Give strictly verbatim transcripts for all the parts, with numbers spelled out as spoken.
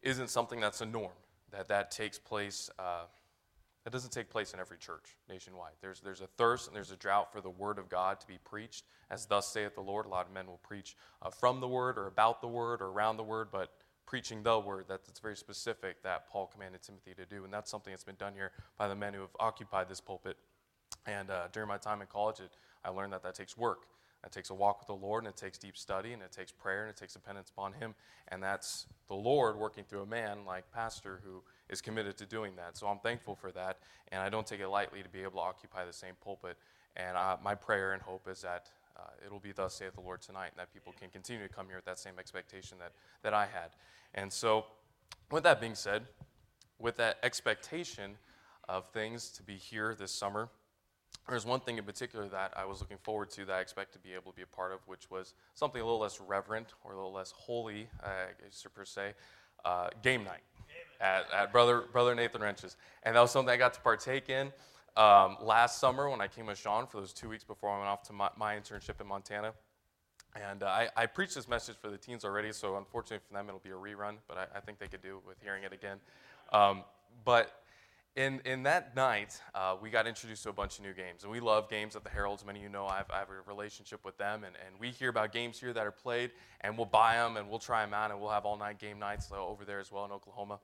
isn't something that's a norm, that that takes place, uh, that doesn't take place in every church nationwide. There's there's a thirst and there's a drought for the word of God to be preached, as thus saith the Lord. A lot of men will preach uh, from the word or about the word or around the word, but preaching the word, that's very specific that Paul commanded Timothy to do, and that's something that's been done here by the men who have occupied this pulpit. And uh, during my time in college, it, I learned that that takes work. It takes a walk with the Lord, and it takes deep study, and it takes prayer, and it takes dependence upon Him. And that's the Lord working through a man like Pastor who is committed to doing that. So I'm thankful for that, and I don't take it lightly to be able to occupy the same pulpit. And uh, my prayer and hope is that uh, it'll be thus saith the Lord tonight, and that people can continue to come here with that same expectation that, that I had. And so with that being said, with that expectation of things to be here this summer, there's one thing in particular that I was looking forward to that I expect to be able to be a part of, which was something a little less reverent or a little less holy, uh, I guess per se, uh, game night at, at Brother Brother Nathan Wrench's. And that was something I got to partake in um, last summer when I came with Sean for those two weeks before I went off to my, my internship in Montana. And uh, I, I preached this message for the teens already, so unfortunately for them it'll be a rerun, but I, I think they could do it with hearing it again. Um, but In in that night, uh, we got introduced to a bunch of new games, and we love games at the Heralds. Many of you know I have, I have a relationship with them, and, and we hear about games here that are played, and we'll buy them, and we'll try them out, and we'll have all-night game nights uh, over there as well in Oklahoma.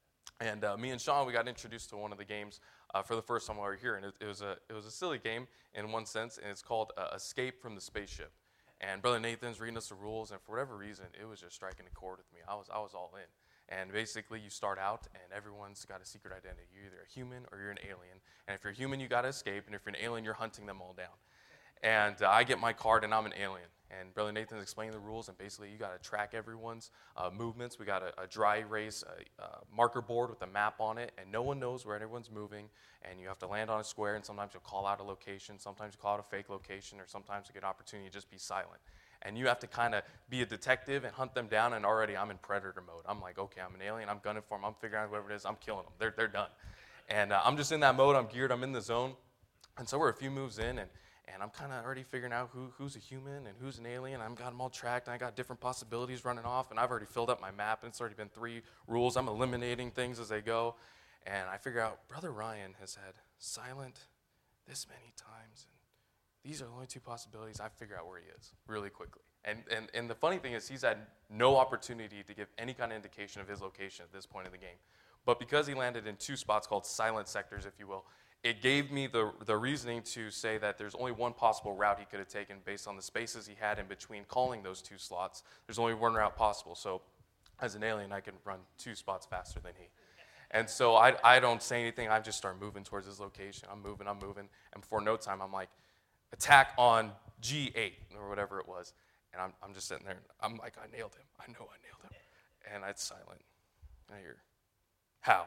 And uh, me and Sean, we got introduced to one of the games uh, for the first time while we were here, and it, it was a it was a silly game in one sense, and it's called uh, Escape from the Spaceship. And Brother Nathan's reading us the rules, and for whatever reason, it was just striking a chord with me. I was I was all in. And basically, you start out, and everyone's got a secret identity. You're either a human or you're an alien. And if you're a human, you got to escape. And if you're an alien, you're hunting them all down. And uh, I get my card, and I'm an alien. And Brother Nathan's explaining the rules, and basically, you got to track everyone's uh, movements. We got a, a dry erase a, a marker board with a map on it, and no one knows where everyone's moving. And you have to land on a square, and sometimes you'll call out a location. Sometimes you call out a fake location, or sometimes you get an opportunity to just be silent. And you have to kind of be a detective and hunt them down, and already I'm in predator mode. I'm like, okay, I'm an alien, I'm gunning for them, I'm figuring out whatever it is, I'm killing them. They're, they're done. And uh, I'm just in that mode, I'm geared, I'm in the zone. And so we're a few moves in, and, and I'm kind of already figuring out who, who's a human and who's an alien. I've got them all tracked, and I got different possibilities running off, and I've already filled up my map, and it's already been three rules. I'm eliminating things as they go. And I figure out Brother Ryan has had silent this many times, and these are the only two possibilities. I figure out where he is really quickly. And, and and the funny thing is he's had no opportunity to give any kind of indication of his location at this point in the game. But because he landed in two spots called silent sectors, if you will, it gave me the, the reasoning to say that there's only one possible route he could have taken based on the spaces he had in between calling those two slots. There's only one route possible. So as an alien, I can run two spots faster than he. And so I, I don't say anything. I just start moving towards his location. I'm moving, I'm moving. And before no time, I'm like, attack on G eight or whatever it was. And I'm I'm just sitting there. I'm like, I nailed him. I know I nailed him. And it's silent. I hear, how?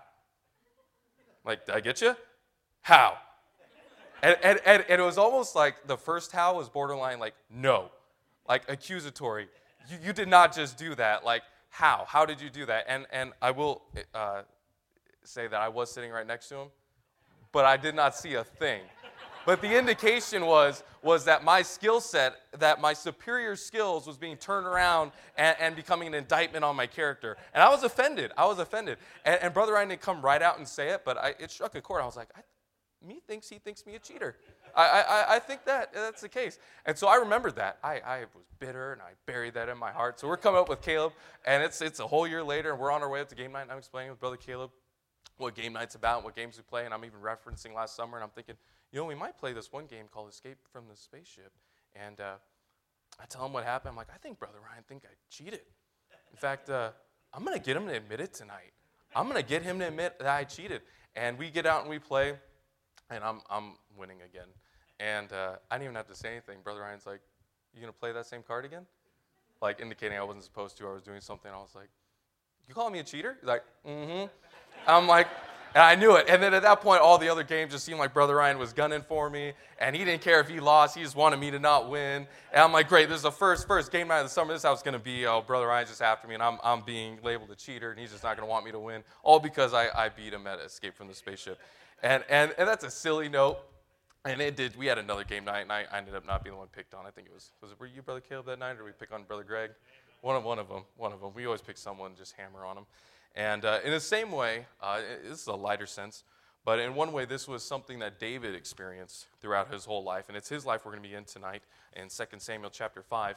Like, did I get you? How? And, and, and, and it was almost like the first how was borderline like, no. Like, accusatory. You, you did not just do that. Like, how? How did you do that? And, and I will uh, say that I was sitting right next to him, but I did not see a thing. But the indication was was that my skill set, that my superior skills was being turned around and, and becoming an indictment on my character. And I was offended. I was offended. And, and Brother Ryan didn't come right out and say it, but I, it struck a chord. I was like, I, me thinks he thinks me a cheater. I, I, I think that that's the case. And so I remembered that. I, I was bitter, and I buried that in my heart. So we're coming up with Caleb, and it's it's a whole year later, and we're on our way up to game night, and I'm explaining with Brother Caleb what game night's about, what games we play, and I'm even referencing last summer, and I'm thinking, you know, we might play this one game called Escape from the Spaceship. And uh, I tell him what happened. I'm like, I think Brother Ryan think I cheated. In fact, uh, I'm going to get him to admit it tonight. I'm going to get him to admit that I cheated. And we get out and we play, and I'm I'm winning again. And uh, I didn't even have to say anything. Brother Ryan's like, you going to play that same card again? Like, indicating I wasn't supposed to. I was doing something. I was like, you calling me a cheater? He's like, mm-hmm. I'm like... And I knew it. And then at that point, all the other games just seemed like Brother Ryan was gunning for me. And he didn't care if he lost. He just wanted me to not win. And I'm like, great, this is the first first game night of the summer. This is how it's going to be. Oh, Brother Ryan's just after me, and I'm I'm being labeled a cheater, and he's just not going to want me to win. All because I, I beat him at Escape from the Spaceship. And, and and that's a silly note. And it did. We had another game night, and I, I ended up not being the one picked on. I think it was, was it, were you Brother Caleb that night, or did we pick on Brother Greg? One of, one of them. One of them. We always pick someone, just hammer on them. And uh, in the same way, uh, this is a lighter sense, but in one way, this was something that David experienced throughout his whole life, and it's his life we're going to be in tonight in Second Samuel chapter five.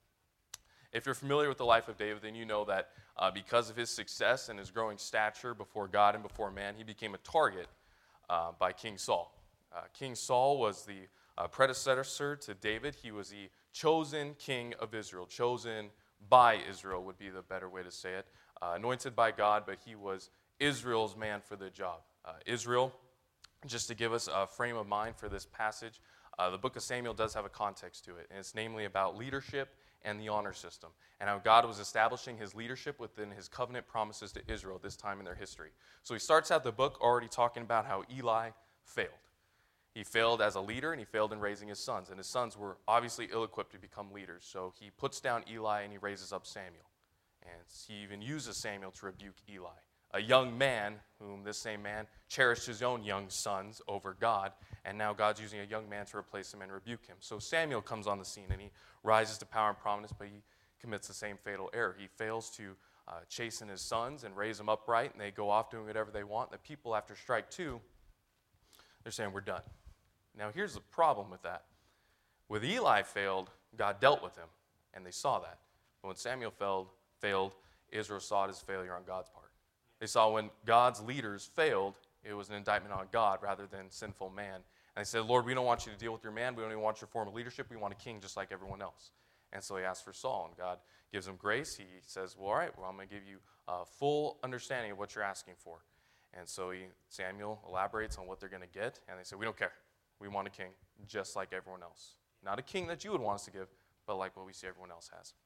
If you're familiar with the life of David, then you know that uh, because of his success and his growing stature before God and before man, he became a target uh, by King Saul. Uh, king Saul was the uh, predecessor to David. He was the chosen king of Israel, chosen by Israel would be the better way to say it, uh, anointed by God, but he was Israel's man for the job. Uh, Israel, just to give us a frame of mind for this passage, uh, the book of Samuel does have a context to it, and it's namely about leadership and the honor system, and how God was establishing his leadership within his covenant promises to Israel at this time in their history. So he starts out the book already talking about how Eli failed. He failed as a leader, and he failed in raising his sons, and his sons were obviously ill-equipped to become leaders. So he puts down Eli, and he raises up Samuel, and he even uses Samuel to rebuke Eli, a young man whom this same man cherished his own young sons over God, and now God's using a young man to replace him and rebuke him. So Samuel comes on the scene, and he rises to power and prominence, but he commits the same fatal error. He fails to uh, chasten his sons and raise them upright, and they go off doing whatever they want. The people, after strike two, they're saying, we're done. Now, here's the problem with that. When Eli failed, God dealt with him, and they saw that. But when Samuel failed, failed, Israel saw it as failure on God's part. They saw when God's leaders failed, it was an indictment on God rather than sinful man. And they said, Lord, we don't want you to deal with your man. We don't even want your form of leadership. We want a king just like everyone else. And so he asked for Saul, and God gives him grace. He says, well, all right, well, I'm going to give you a full understanding of what you're asking for. And so he, Samuel elaborates on what they're going to get, and they say, we don't care. We want a king just like everyone else. Not a king that you would want us to give, but like what we see everyone else has.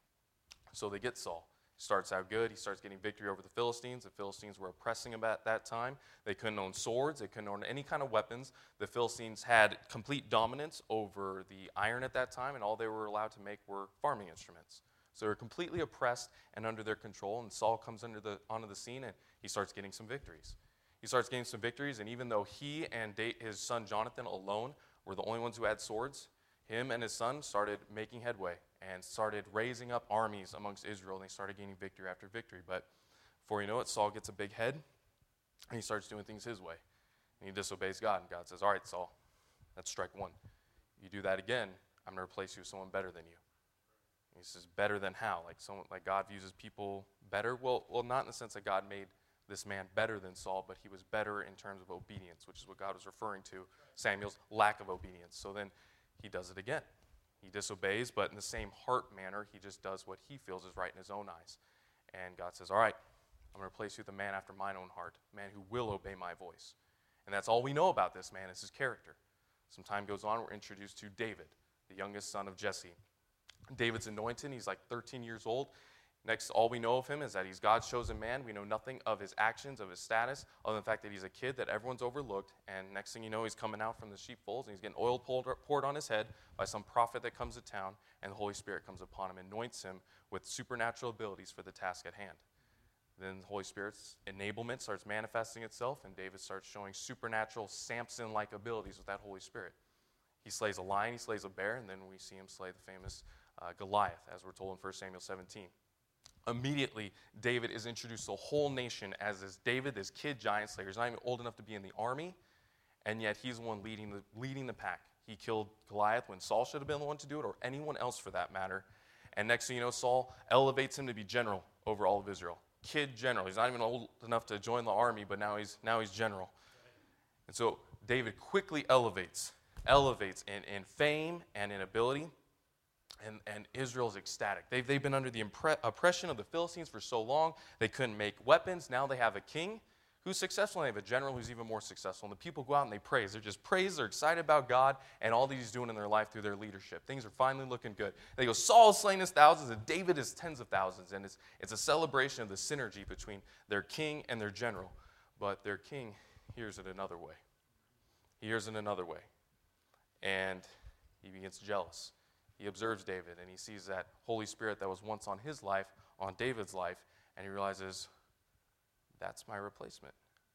So they get Saul. He starts out good. He starts getting victory over the Philistines. The Philistines were oppressing him at that time. They couldn't own swords. They couldn't own any kind of weapons. The Philistines had complete dominance over the iron at that time, and all they were allowed to make were farming instruments. So they were completely oppressed and under their control, and Saul comes under the, onto the scene, and he starts getting some victories. He starts getting some victories, and even though he and his son Jonathan alone were the only ones who had swords, him and his son started making headway and started raising up armies amongst Israel, and they started gaining victory after victory. But before you know it, Saul gets a big head, and he starts doing things his way. And he disobeys God, and God says, all right, Saul, that's strike one. You do that again, I'm going to replace you with someone better than you. And he says, better than how? Like someone, like God views people better? Well, well, not in the sense that God made this man better than Saul, but he was better in terms of obedience, which is what God was referring to, Samuel's lack of obedience. So then he does it again. He disobeys, but in the same heart manner, he just does what he feels is right in his own eyes. And God says, all right, I'm going to replace you with a man after mine own heart, a man who will obey my voice. And that's all we know about this man is his character. Some time goes on, we're introduced to David, the youngest son of Jesse. David's anointed. He's like thirteen years old. Next, all we know of him is that he's God's chosen man. We know nothing of his actions, of his status, other than the fact that he's a kid that everyone's overlooked. And next thing you know, he's coming out from the sheepfolds, and he's getting oil poured on his head by some prophet that comes to town, and the Holy Spirit comes upon him, anoints him with supernatural abilities for the task at hand. Then the Holy Spirit's enablement starts manifesting itself, and David starts showing supernatural Samson-like abilities with that Holy Spirit. He slays a lion, he slays a bear, and then we see him slay the famous uh, Goliath, as we're told in First Samuel seventeen. Immediately, David is introduced to the whole nation as this David, this kid giant slayer. He's not even old enough to be in the army, and yet he's the one leading the, leading the pack. He killed Goliath when Saul should have been the one to do it, or anyone else for that matter. And next thing you know, Saul elevates him to be general over all of Israel. Kid general. He's not even old enough to join the army, but now he's now he's general. And so David quickly elevates, elevates in, in fame and in ability. And, and Israel's ecstatic. They've, they've been under the impre- oppression of the Philistines for so long. They couldn't make weapons. Now they have a king who's successful, and they have a general who's even more successful. And the people go out and they praise. They're just praise. They're excited about God and all that he's doing in their life through their leadership. Things are finally looking good. They go, Saul is slain his thousands, and David is tens of thousands. And it's, it's a celebration of the synergy between their king and their general. But their king hears it another way. He hears it another way. And he gets jealous. He observes David, and he sees that Holy Spirit that was once on his life, on David's life, and he realizes, that's my replacement.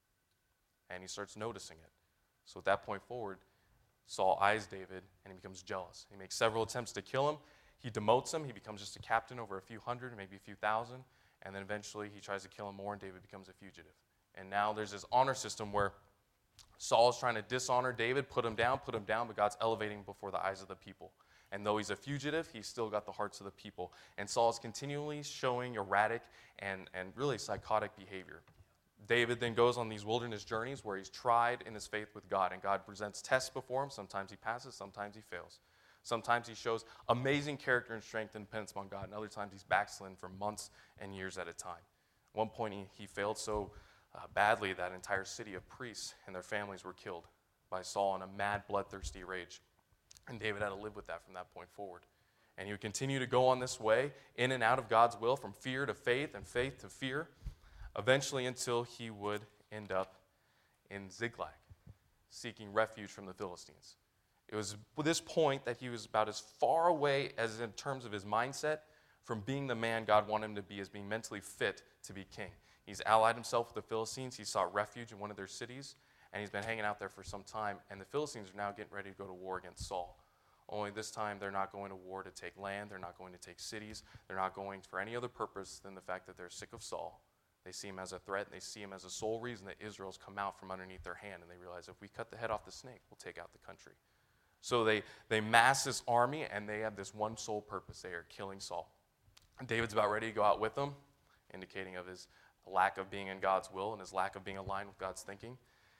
And he starts noticing it. So at that point forward, Saul eyes David, and he becomes jealous. He makes several attempts to kill him. He demotes him. He becomes just a captain over a few hundred, maybe a few thousand. And then eventually he tries to kill him more, and David becomes a fugitive. And now there's this honor system where Saul is trying to dishonor David, put him down, put him down, but God's elevating him before the eyes of the people. And though he's a fugitive, he's still got the hearts of the people. And Saul is continually showing erratic and, and really psychotic behavior. David then goes on these wilderness journeys where he's tried in his faith with God, and God presents tests before him. Sometimes he passes, sometimes he fails. Sometimes he shows amazing character and strength and dependence on God, and other times he's backslidden for months and years at a time. At one point, he, he failed so uh, badly that an entire city of priests and their families were killed by Saul in a mad, bloodthirsty rage. And David had to live with that from that point forward. And he would continue to go on this way, in and out of God's will, from fear to faith and faith to fear, eventually until he would end up in Ziklag, seeking refuge from the Philistines. It was at this point that he was about as far away as in terms of his mindset from being the man God wanted him to be, as being mentally fit to be king. He's allied himself with the Philistines. He sought refuge in one of their cities, and he's been hanging out there for some time, and the Philistines are now getting ready to go to war against Saul. Only this time, they're not going to war to take land. They're not going to take cities. They're not going for any other purpose than the fact that they're sick of Saul. They see him as a threat, and they see him as the sole reason that Israel's come out from underneath their hand, and they realize if we cut the head off the snake, we'll take out the country. So they, they mass this army, and they have this one sole purpose. They are killing Saul. And David's about ready to go out with them, indicating of his lack of being in God's will and his lack of being aligned with God's thinking.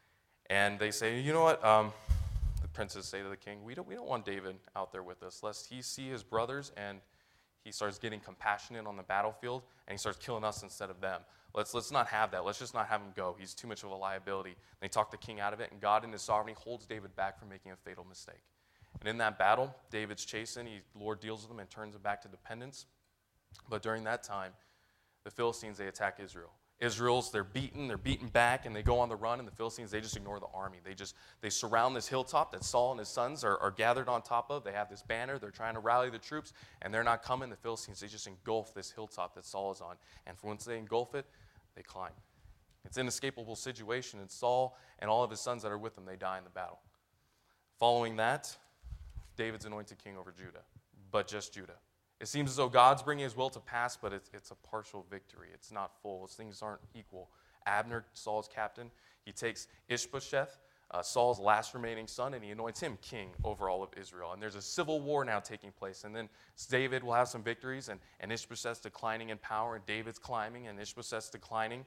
And they say, you know what? Um, the princes say to the king, we don't, we don't want David out there with us, lest he see his brothers and he starts getting compassionate on the battlefield and he starts killing us instead of them. Let's, let's not have that. Let's just not have him go. He's too much of a liability. And they talk the king out of it, and God in his sovereignty holds David back from making a fatal mistake. And in that battle, David's chasing. He, the Lord deals with him and turns him back to dependence. But during that time, the Philistines, they attack Israel. Israel's, they're beaten, they're beaten back, and they go on the run, and the Philistines, they just ignore the army. They just, they surround this hilltop that Saul and his sons are, are gathered on top of. They have this banner, they're trying to rally the troops, and they're not coming. The Philistines, they just engulf this hilltop that Saul is on. And for once they engulf it, they climb. It's an inescapable situation, and Saul and all of his sons that are with him, they die in the battle. Following that, David's anointed king over Judah, but just Judah. It seems as though God's bringing his will to pass, but it's, it's a partial victory. It's not full. Things aren't equal. Abner, Saul's captain, he takes Ishbosheth, uh, Saul's last remaining son, and he anoints him king over all of Israel. And there's a civil war now taking place. And then David will have some victories, and, and Ishbosheth's declining in power, and David's climbing, and Ishbosheth's declining.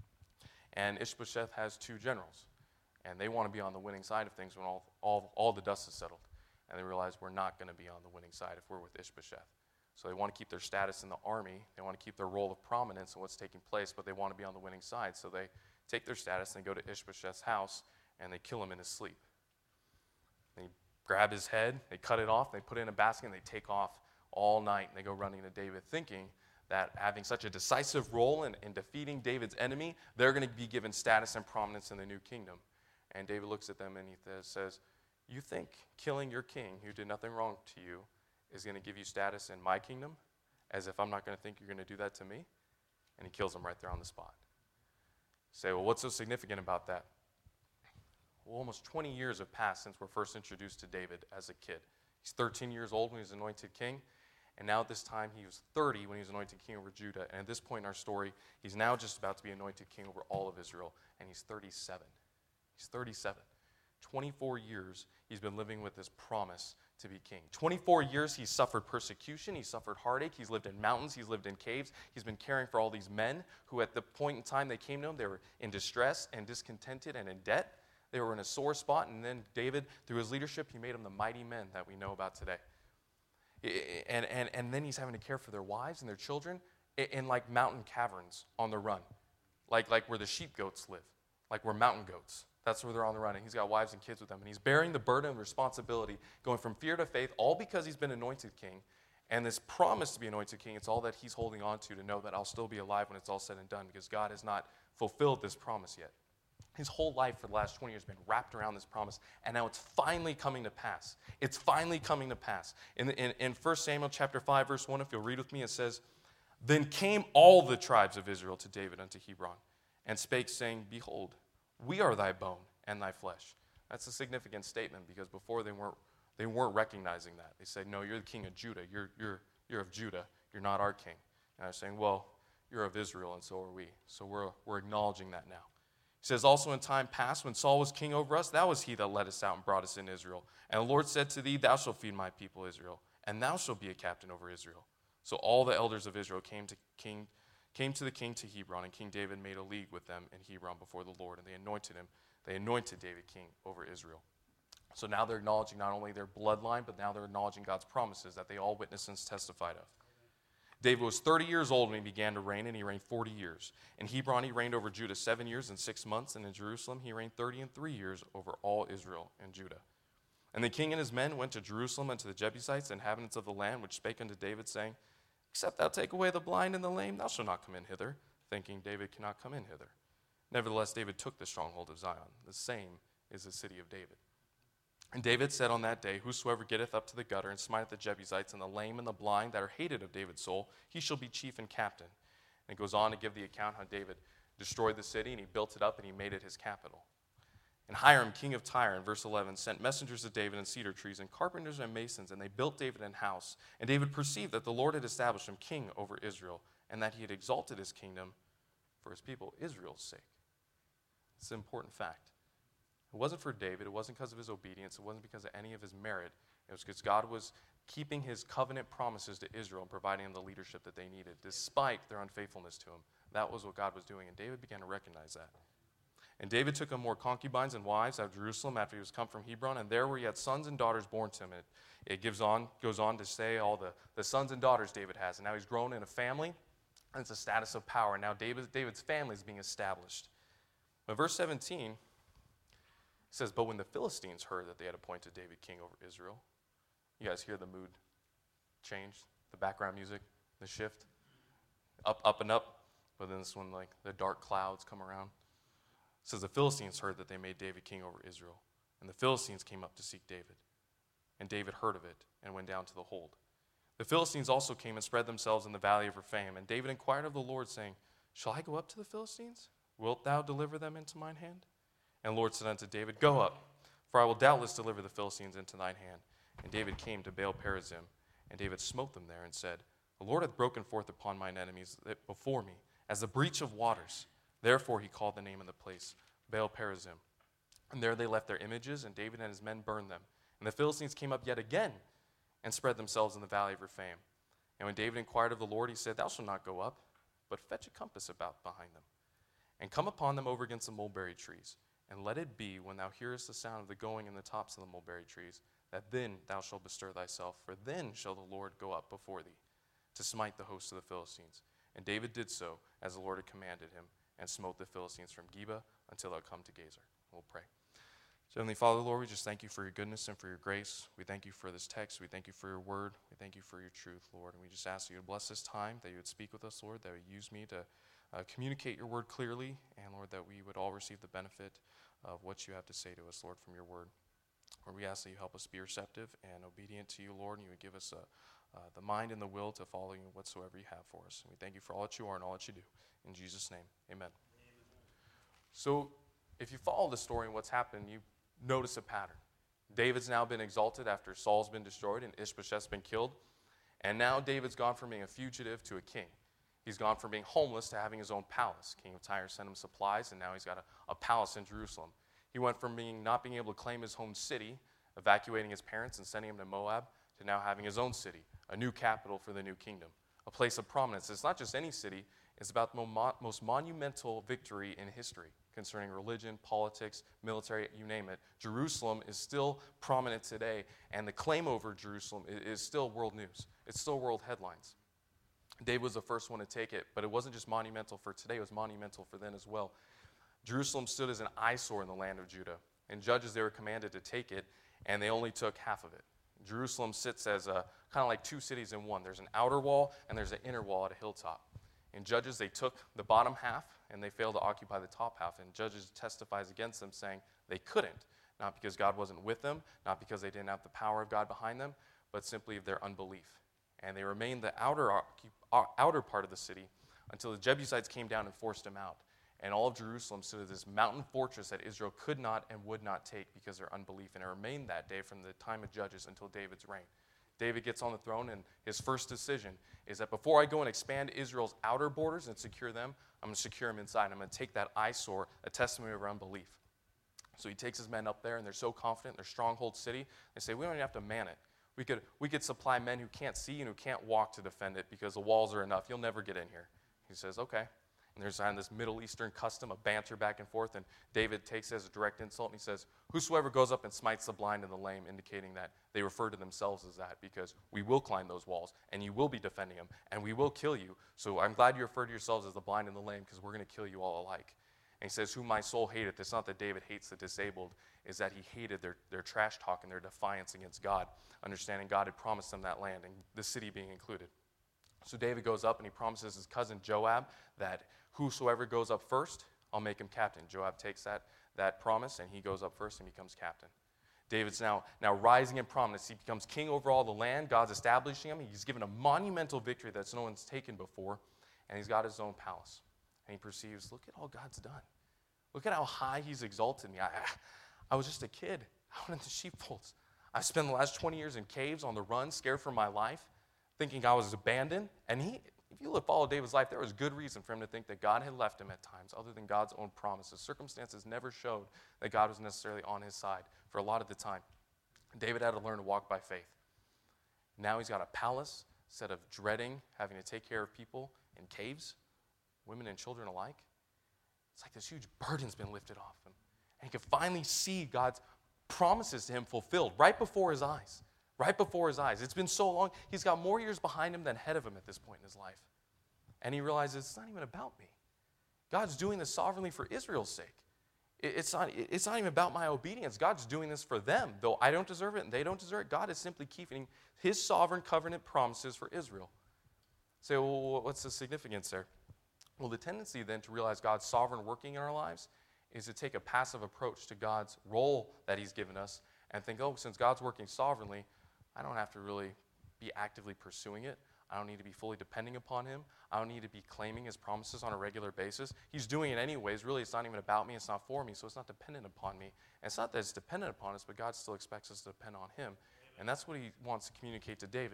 And Ishbosheth has two generals, and they want to be on the winning side of things when all, all, all the dust is settled. And they realize we're not going to be on the winning side if we're with Ishbosheth. So they want to keep their status in the army. They want to keep their role of prominence in what's taking place, but they want to be on the winning side. So they take their status and they go to Ishbosheth's house, and they kill him in his sleep. They grab his head, they cut it off, they put it in a basket, and they take off all night. And they go running to David, thinking that having such a decisive role in, in defeating David's enemy, they're going to be given status and prominence in the new kingdom. And David looks at them and he says, you think killing your king, who did nothing wrong to you, is going to give you status in my kingdom, as if I'm not going to think you're going to do that to me? And he kills him right there on the spot. You say, well, what's so significant about that? Well, almost twenty years have passed since we're first introduced to David as a kid. He's thirteen years old when he was anointed king, and now at this time he was thirty when he was anointed king over Judah. And at this point in our story, he's now just about to be anointed king over all of Israel, and he's thirty-seven. He's thirty-seven. twenty-four years he's been living with this promise to be king. twenty-four years he's suffered persecution, he's suffered heartache, he's lived in mountains, he's lived in caves, he's been caring for all these men who at the point in time they came to him, they were in distress and discontented and in debt. They were in a sore spot, and then David, through his leadership, he made them the mighty men that we know about today. And, and, and then he's having to care for their wives and their children in like mountain caverns on the run, like, like where the sheep goats live, like where mountain goats. That's where they're on the run, and he's got wives and kids with them. And he's bearing the burden and responsibility, going from fear to faith, all because he's been anointed king. And this promise to be anointed king, it's all that he's holding on to, to know that I'll still be alive when it's all said and done, because God has not fulfilled this promise yet. His whole life for the last twenty years has been wrapped around this promise, and now it's finally coming to pass. It's finally coming to pass. In, in, in First Samuel chapter five, verse one, if you'll read with me, it says, Then came all the tribes of Israel to David unto Hebron, and spake, saying, Behold, we are thy bone and thy flesh. That's a significant statement, because before they weren't they weren't recognizing that. They said, no, you're the king of Judah. You're, you're, you're of Judah. You're not our king. And they're saying, well, you're of Israel, and so are we. So we're, we're acknowledging that now. He says, also in time past, when Saul was king over us, that was he that led us out and brought us in Israel. And the Lord said to thee, thou shalt feed my people Israel, and thou shalt be a captain over Israel. So all the elders of Israel came to king came to the king to Hebron, and King David made a league with them in Hebron before the Lord, and they anointed him. They anointed David king over Israel. So now they're acknowledging not only their bloodline, but now they're acknowledging God's promises that they all witnessed and testified of. David was thirty years old when he began to reign, and he reigned forty years. In Hebron, he reigned over Judah seven years and six months, and in Jerusalem, he reigned thirty and three years over all Israel and Judah. And the king and his men went to Jerusalem and to the Jebusites, inhabitants of the land, which spake unto David, saying, Except thou take away the blind and the lame, thou shalt not come in hither, thinking David cannot come in hither. Nevertheless, David took the stronghold of Zion. The same is the city of David. And David said on that day, Whosoever getteth up to the gutter and smiteth the Jebusites and the lame and the blind that are hated of David's soul, he shall be chief and captain. And it goes on to give the account how David destroyed the city, and he built it up, and he made it his capital. And Hiram, king of Tyre, in verse eleven, sent messengers to David and cedar trees and carpenters and masons, and they built David an house. And David perceived that the Lord had established him king over Israel, and that he had exalted his kingdom for his people, Israel's sake. It's an important fact. It wasn't for David. It wasn't because of his obedience. It wasn't because of any of his merit. It was because God was keeping his covenant promises to Israel and providing them the leadership that they needed, despite their unfaithfulness to him. That was what God was doing, and David began to recognize that. And David took on more concubines and wives out of Jerusalem after he was come from Hebron, and there were yet sons and daughters born to him. It, it gives on, goes on to say all the, the sons and daughters David has, and now he's grown in a family, and it's a status of power. And now David, David's family is being established. But verse seventeen says, But when the Philistines heard that they had appointed David king over Israel, you guys hear the mood change, the background music, the shift, up, up, and up. But then this one, like the dark clouds come around. It says the Philistines heard that they made David king over Israel, and the Philistines came up to seek David. And David heard of it and went down to the hold. The Philistines also came and spread themselves in the valley of Rephaim. And David inquired of the Lord, saying, Shall I go up to the Philistines? Wilt thou deliver them into mine hand? And the Lord said unto David, Go up, for I will doubtless deliver the Philistines into thine hand. And David came to Baal-perazim, and David smote them there, and said, The Lord hath broken forth upon mine enemies before me, as the breach of waters. Therefore he called the name of the place Baal-perazim. And there they left their images, and David and his men burned them. And the Philistines came up yet again, and spread themselves in the valley of Rephaim. And when David inquired of the Lord, he said, Thou shalt not go up, but fetch a compass about behind them, and come upon them over against the mulberry trees. And let it be, when thou hearest the sound of the going in the tops of the mulberry trees, that then thou shalt bestir thyself, for then shall the Lord go up before thee, to smite the host of the Philistines. And David did so, as the Lord had commanded him, and smote the Philistines from Geba until thou come to Gazer. We'll pray. So, Heavenly Father, Lord, we just thank you for your goodness and for your grace. We thank you for this text. We thank you for your word. We thank you for your truth, Lord. And we just ask you to bless this time, that you would speak with us, Lord, that you would use me to uh, communicate your word clearly, and, Lord, that we would all receive the benefit of what you have to say to us, Lord, from your word. Lord, we ask that you help us be receptive and obedient to you, Lord, and you would give us a, uh, the mind and the will to follow you whatsoever you have for us. And we thank you for all that you are and all that you do. In Jesus' name, amen. Amen. So if you follow the story and what's happened, you notice a pattern. David's now been exalted after Saul's been destroyed and Ishbosheth's been killed. And now David's gone from being a fugitive to a king. He's gone from being homeless to having his own palace. King of Tyre sent him supplies, and now he's got a, a palace in Jerusalem. He went from being not being able to claim his home city, evacuating his parents and sending him to Moab, to now having his own city, a new capital for the new kingdom, a place of prominence. It's not just any city. It's about the mo- most monumental victory in history concerning religion, politics, military, you name it. Jerusalem is still prominent today, and the claim over Jerusalem is, is still world news. It's still world headlines. David was the first one to take it, but it wasn't just monumental for today, it was monumental for then as well. Jerusalem stood as an eyesore in the land of Judah. In Judges, they were commanded to take it, and they only took half of it. Jerusalem sits as a, kind of like two cities in one. There's an outer wall, and there's an inner wall at a hilltop. In Judges, they took the bottom half, and they failed to occupy the top half. And Judges testifies against them, saying they couldn't, not because God wasn't with them, not because they didn't have the power of God behind them, but simply of their unbelief. And they remained the outer, outer part of the city until the Jebusites came down and forced them out. And all of Jerusalem stood as this mountain fortress that Israel could not and would not take because of their unbelief. And it remained that day from the time of Judges until David's reign. David gets on the throne, and his first decision is that before I go and expand Israel's outer borders and secure them, I'm going to secure them inside. I'm going to take that eyesore, a testimony of unbelief. So he takes his men up there, and they're so confident in their stronghold city. They say, we don't even have to man it. We could, we could supply men who can't see and who can't walk to defend it because the walls are enough. You'll never get in here. He says, okay. And there's kind of this Middle Eastern custom of banter back and forth, and David takes it as a direct insult, and he says, whosoever goes up and smites the blind and the lame, indicating that they refer to themselves as that, because we will climb those walls, and you will be defending them, and we will kill you. So I'm glad you refer to yourselves as the blind and the lame, because we're going to kill you all alike. And he says, whom my soul hateth. It's not that David hates the disabled, is that he hated their, their trash talk and their defiance against God, understanding God had promised them that land, and the city being included. So David goes up, and he promises his cousin Joab that whosoever goes up first, I'll make him captain. Joab takes that, that promise, and he goes up first and becomes captain. David's now, now rising in prominence. He becomes king over all the land. God's establishing him. He's given a monumental victory that no one's taken before, and he's got his own palace. And he perceives, look at all God's done. Look at how high he's exalted me. I, I was just a kid out in the sheepfolds. I spent the last twenty years in caves on the run, scared for my life, thinking I was abandoned. And he, if you look, follow David's life, there was good reason for him to think that God had left him at times, other than God's own promises. Circumstances never showed that God was necessarily on his side for a lot of the time. David had to learn to walk by faith. Now he's got a palace, instead of dreading having to take care of people in caves, women and children alike. It's like this huge burden's been lifted off him. And he can finally see God's promises to him fulfilled right before his eyes. Right before his eyes. It's been so long. He's got more years behind him than ahead of him at this point in his life. And he realizes it's not even about me. God's doing this sovereignly for Israel's sake. It's not, it's not even about my obedience. God's doing this for them. Though I don't deserve it and they don't deserve it, God is simply keeping his sovereign covenant promises for Israel. Say, well, what's the significance there? Well, the tendency then to realize God's sovereign working in our lives is to take a passive approach to God's role that he's given us and think, oh, since God's working sovereignly, I don't have to really be actively pursuing it. I don't need to be fully depending upon him. I don't need to be claiming his promises on a regular basis. He's doing it anyways. Really, it's not even about me. It's not for me, so it's not dependent upon me. And it's not that it's dependent upon us, but God still expects us to depend on him. And that's what he wants to communicate to David.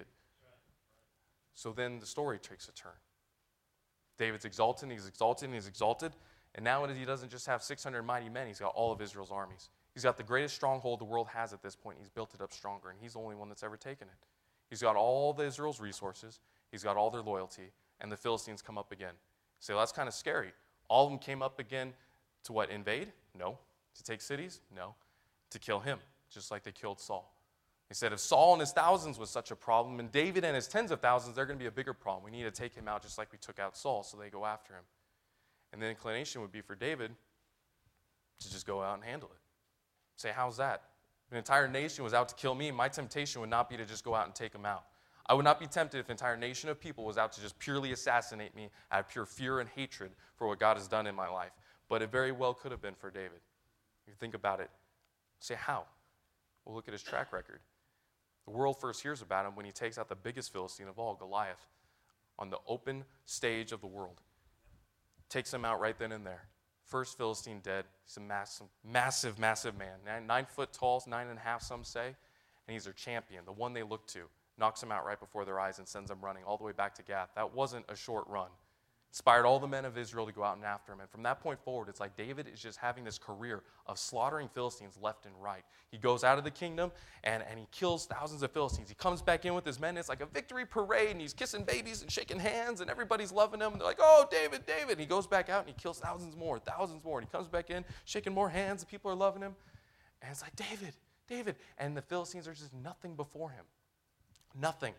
So then the story takes a turn. David's exalted, and he's exalted, and he's exalted. And now he doesn't just have six hundred mighty men. He's got all of Israel's armies. He's got the greatest stronghold the world has at this point. He's built it up stronger, and he's the only one that's ever taken it. He's got all the Israel's resources. He's got all their loyalty, and the Philistines come up again. You say, well, that's kind of scary. All of them came up again to what, invade? No. To take cities? No. To kill him, just like they killed Saul. He said, if Saul and his thousands was such a problem, and David and his tens of thousands, they're going to be a bigger problem. We need to take him out just like we took out Saul, so they go after him. And the inclination would be for David to just go out and handle it. Say, how's that? If an entire nation was out to kill me, my temptation would not be to just go out and take them out. I would not be tempted if an entire nation of people was out to just purely assassinate me out of pure fear and hatred for what God has done in my life. But it very well could have been for David. If you think about it, say, how? Well, look at his track record. The world first hears about him when he takes out the biggest Philistine of all, Goliath, on the open stage of the world. Takes him out right then and there. First Philistine dead. He's a massive, massive, massive man. Nine, nine foot tall, nine and a half, some say. And he's their champion, the one they look to. Knocks him out right before their eyes and sends them running all the way back to Gath. That wasn't a short run. Inspired all the men of Israel to go out and after him. And from that point forward, it's like David is just having this career of slaughtering Philistines left and right. He goes out of the kingdom, and, and he kills thousands of Philistines. He comes back in with his men. It's like a victory parade, and he's kissing babies and shaking hands, and everybody's loving him. And they're like, oh, David, David. And he goes back out, and he kills thousands more, thousands more. And he comes back in, shaking more hands, and people are loving him. And it's like, David, David. And the Philistines are just nothing before him. Nothing.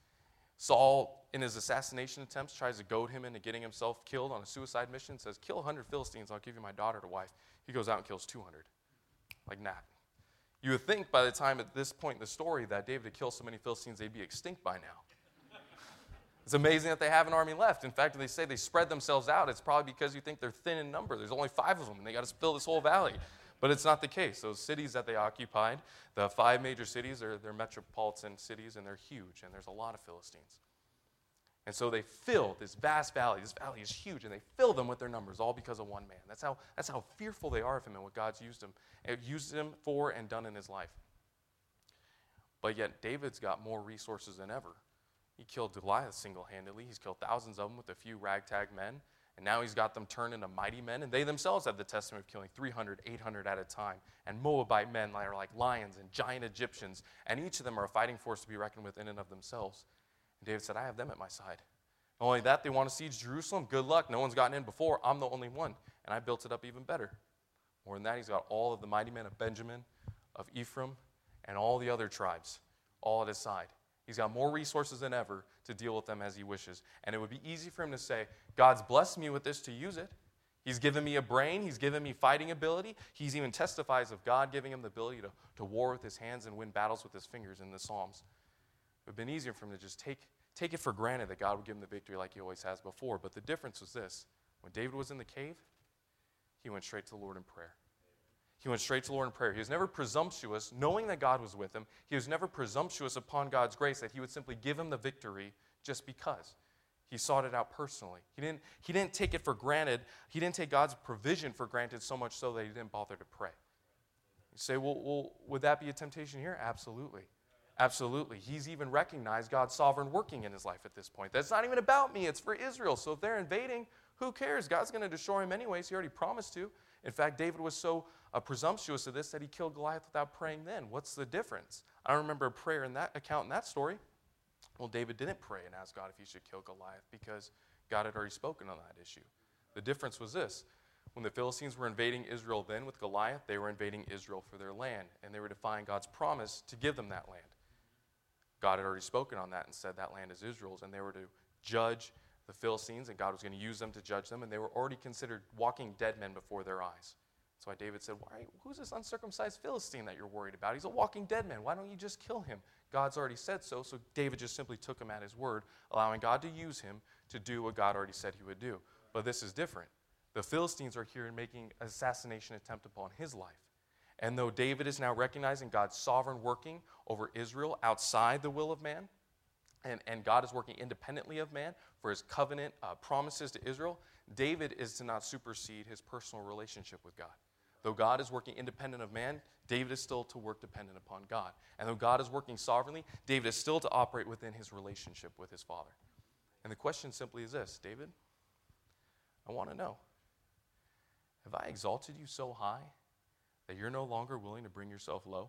Saul, in his assassination attempts, tries to goad him into getting himself killed on a suicide mission, says, kill one hundred Philistines, I'll give you my daughter to wife. He goes out and kills two hundred. Like that. You would think by the time at this point in the story that David had killed so many Philistines, they'd be extinct by now. It's amazing that they have an army left. In fact, if they say they spread themselves out, it's probably because you think they're thin in number. There's only five of them, and they got to fill this whole valley. But it's not the case. Those cities that they occupied, the five major cities, are they're metropolitan cities, and they're huge, and there's a lot of Philistines. And so they fill this vast valley. This valley is huge, and they fill them with their numbers, all because of one man. That's how, that's how fearful they are of him and what God's used him, used him for and done in his life. But yet David's got more resources than ever. He killed Goliath single-handedly. He's killed thousands of them with a few ragtag men. And now he's got them turned into mighty men. And they themselves have the testament of killing three hundred, eight hundred at a time. And Moabite men that are like lions and giant Egyptians. And each of them are a fighting force to be reckoned with in and of themselves. And David said, I have them at my side. Not only that, they want to siege Jerusalem. Good luck. No one's gotten in before. I'm the only one. And I built it up even better. More than that, he's got all of the mighty men of Benjamin, of Ephraim, and all the other tribes all at his side. He's got more resources than ever to deal with them as he wishes. And it would be easy for him to say, God's blessed me with this to use it. He's given me a brain. He's given me fighting ability. He's even testifies of God giving him the ability to, to war with his hands and win battles with his fingers in the Psalms. It would have been easier for him to just take, take it for granted that God would give him the victory like he always has before. But the difference was this. When David was in the cave, he went straight to the Lord in prayer. He went straight to the Lord in prayer. He was never presumptuous, knowing that God was with him. He was never presumptuous upon God's grace that he would simply give him the victory just because. He sought it out personally. He didn't, he didn't take it for granted. He didn't take God's provision for granted so much so that he didn't bother to pray. You say, well, well, would that be a temptation here? Absolutely. Absolutely. He's even recognized God's sovereign working in his life at this point. That's not even about me. It's for Israel. So if they're invading, who cares? God's going to destroy him anyways. He already promised to. In fact, David was so uh, presumptuous of this that he killed Goliath without praying then. What's the difference? I don't remember a prayer in that account in that story. Well, David didn't pray and ask God if he should kill Goliath because God had already spoken on that issue. The difference was this. When the Philistines were invading Israel then with Goliath, they were invading Israel for their land, and they were defying God's promise to give them that land. God had already spoken on that and said that land is Israel's, and they were to judge the Philistines, and God was going to use them to judge them, and they were already considered walking dead men before their eyes. That's why David said, "Why? Who's this uncircumcised Philistine that you're worried about? He's a walking dead man. Why don't you just kill him?" God's already said so, so David just simply took him at his word, allowing God to use him to do what God already said he would do. But this is different. The Philistines are here and making an assassination attempt upon his life. And though David is now recognizing God's sovereign working over Israel outside the will of man, and, and God is working independently of man for his covenant uh, promises to Israel, David is to not supersede his personal relationship with God. Though God is working independent of man, David is still to work dependent upon God. And though God is working sovereignly, David is still to operate within his relationship with his Father. And the question simply is this, David, I want to know, have I exalted you so high that you're no longer willing to bring yourself low?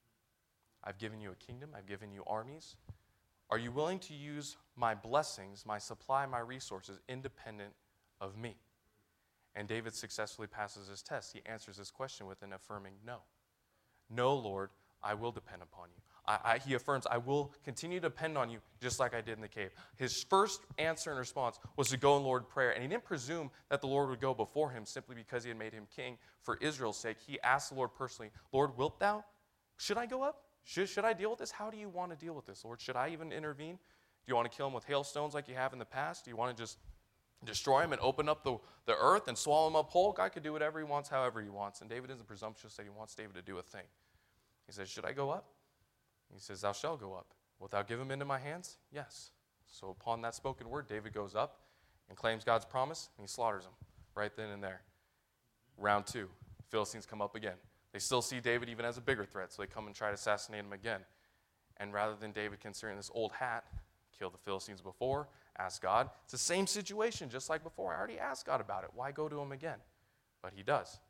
I've given you a kingdom. I've given you armies. Are you willing to use my blessings, my supply, my resources, independent of me? And David successfully passes his test. He answers this question with an affirming no. No, Lord, I will depend upon you. I, I, he affirms, I will continue to depend on you just like I did in the cave. His first answer and response was to go in Lord prayer. And he didn't presume that the Lord would go before him simply because he had made him king for Israel's sake. He asked the Lord personally, Lord, wilt thou? Should I go up? Should, should I deal with this? How do you want to deal with this, Lord? Should I even intervene? Do you want to kill him with hailstones like you have in the past? Do you want to just destroy him and open up the, the earth and swallow him up whole? God could do whatever he wants, however he wants. And David isn't presumptuous that he wants David to do a thing. He says, should I go up? He says, thou shalt go up. Wilt thou give him into my hands? Yes. So upon that spoken word, David goes up and claims God's promise, and he slaughters him right then and there. Round two, Philistines come up again. They still see David even as a bigger threat, so they come and try to assassinate him again. And rather than David considering this old hat, killed the Philistines before, ask God, it's the same situation just like before. I already asked God about it. Why go to him again? But he does.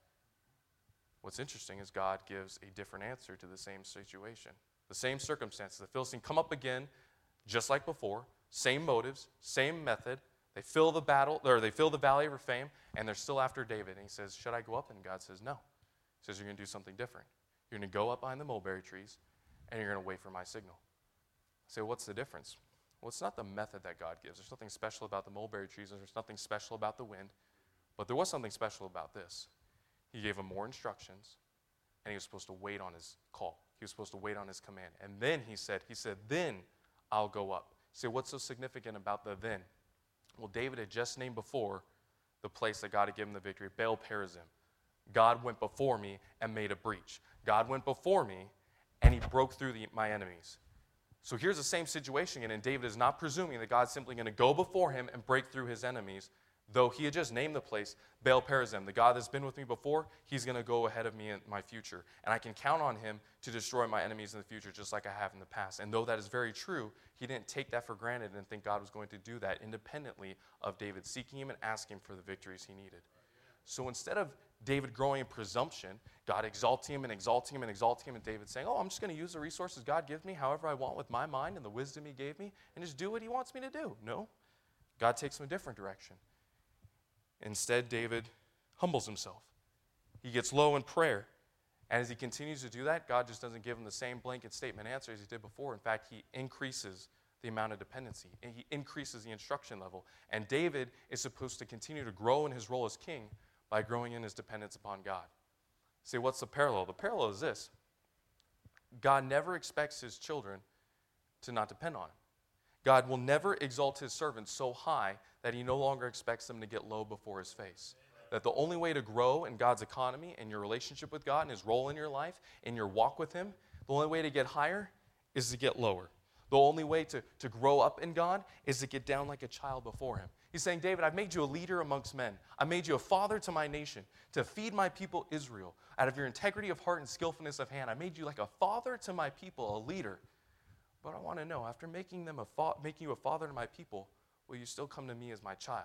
What's interesting is God gives a different answer to the same situation. The same circumstances. The Philistines come up again, just like before, same motives, same method. They fill the battle, or they fill the valley of Rephaim, and they're still after David. And he says, should I go up? And God says, no. He says, you're going to do something different. You're going to go up behind the mulberry trees, and you're going to wait for my signal. I say, what's the difference? Well, it's not the method that God gives. There's nothing special about the mulberry trees. There's nothing special about the wind. But there was something special about this. He gave him more instructions, and he was supposed to wait on his call. He was supposed to wait on his command. And then he said, he said, then I'll go up. So what's so significant about the then? Well, David had just named before the place that God had given the victory, Baal Perazim. God went before me and made a breach. God went before me, and he broke through the, my enemies. So here's the same situation again, and David is not presuming that God's simply going to go before him and break through his enemies. Though he had just named the place Baal Perazim, the God that's been with me before, he's going to go ahead of me in my future. And I can count on him to destroy my enemies in the future just like I have in the past. And though that is very true, he didn't take that for granted and think God was going to do that independently of David seeking him and asking for the victories he needed. So instead of David growing in presumption, God exalting him and exalting him and exalting him, and David saying, oh, I'm just going to use the resources God gives me however I want with my mind and the wisdom he gave me and just do what he wants me to do. No, God takes him a different direction. Instead, David humbles himself. He gets low in prayer. And as he continues to do that, God just doesn't give him the same blanket statement answer as he did before. In fact, he increases the amount of dependency. And he increases the instruction level. And David is supposed to continue to grow in his role as king by growing in his dependence upon God. See, what's the parallel? The parallel is this. God never expects his children to not depend on him. God will never exalt his servants so high that he no longer expects them to get low before his face. That the only way to grow in God's economy and your relationship with God and his role in your life, in your walk with him, the only way to get higher is to get lower. The only way to, to grow up in God is to get down like a child before him. He's saying, David, I've made you a leader amongst men. I made you a father to my nation, to feed my people Israel. Out of your integrity of heart and skillfulness of hand, I made you like a father to my people, a leader. But I want to know, after making them a fa- making you a father to my people, will you still come to me as my child?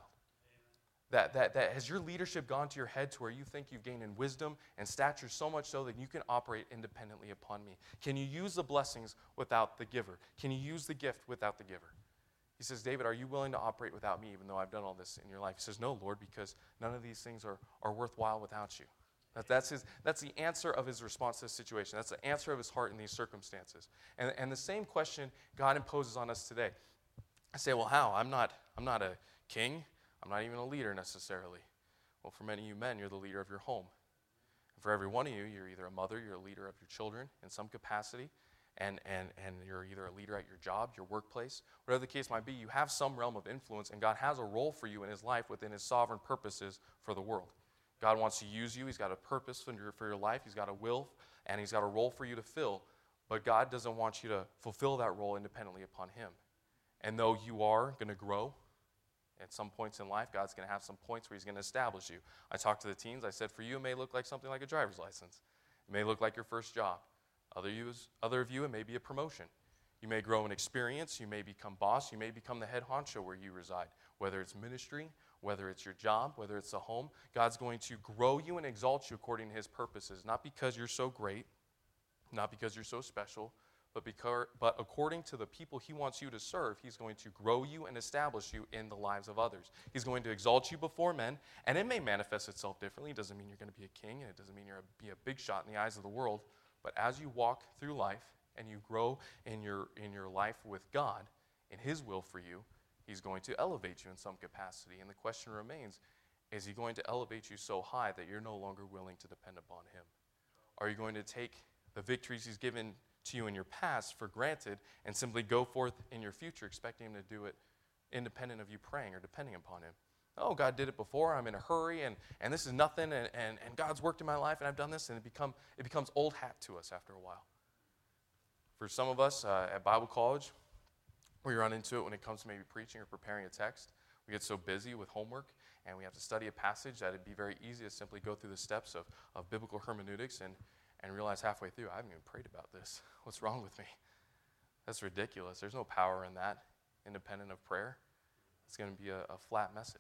That, that, that has your leadership gone to your head to where you think you've gained in wisdom and stature so much so that you can operate independently upon me? Can you use the blessings without the giver? Can you use the gift without the giver? He says, David, are you willing to operate without me even though I've done all this in your life? He says, no, Lord, because none of these things are, are worthwhile without you. That, that's, his, that's the answer of his response to this situation. That's the answer of his heart in these circumstances. And, and the same question God imposes on us today. I say, well, how? I'm not, I'm not a king. I'm not even a leader necessarily. Well, for many of you men, you're the leader of your home. And for every one of you, you're either a mother, you're a leader of your children in some capacity, and, and, and you're either a leader at your job, your workplace. Whatever the case might be, you have some realm of influence, and God has a role for you in his life within his sovereign purposes for the world. God wants to use you. He's got a purpose for your, for your life. He's got a will, and he's got a role for you to fill. But God doesn't want you to fulfill that role independently upon him. And though you are going to grow at some points in life, God's going to have some points where he's going to establish you. I talked to the teens. I said, for you, it may look like something like a driver's license. It may look like your first job. Other, you, other of you, it may be a promotion. You may grow in experience. You may become boss. You may become the head honcho where you reside, whether it's ministry, whether it's your job, whether it's a home. God's going to grow you and exalt you according to his purposes, not because you're so great, not because you're so special, but, because, but according to the people he wants you to serve, he's going to grow you and establish you in the lives of others. He's going to exalt you before men, and it may manifest itself differently. It doesn't mean you're going to be a king, and it doesn't mean you're a, be a big shot in the eyes of the world. But as you walk through life and you grow in your, in your life with God, in his will for you, he's going to elevate you in some capacity. And the question remains, is he going to elevate you so high that you're no longer willing to depend upon him? Are you going to take the victories he's given to you in your past for granted and simply go forth in your future expecting him to do it independent of you praying or depending upon him? Oh, God did it before. I'm in a hurry, and, and this is nothing, and, and, and God's worked in my life, and I've done this, and it, become, it becomes old hat to us after a while. For some of us uh, at Bible college, we run into it when it comes to maybe preaching or preparing a text. We get so busy with homework, and we have to study a passage that it'd be very easy to simply go through the steps of, of biblical hermeneutics and, and realize halfway through, I haven't even prayed about this. What's wrong with me? That's ridiculous. There's no power in that, independent of prayer. It's going to be a, a flat message.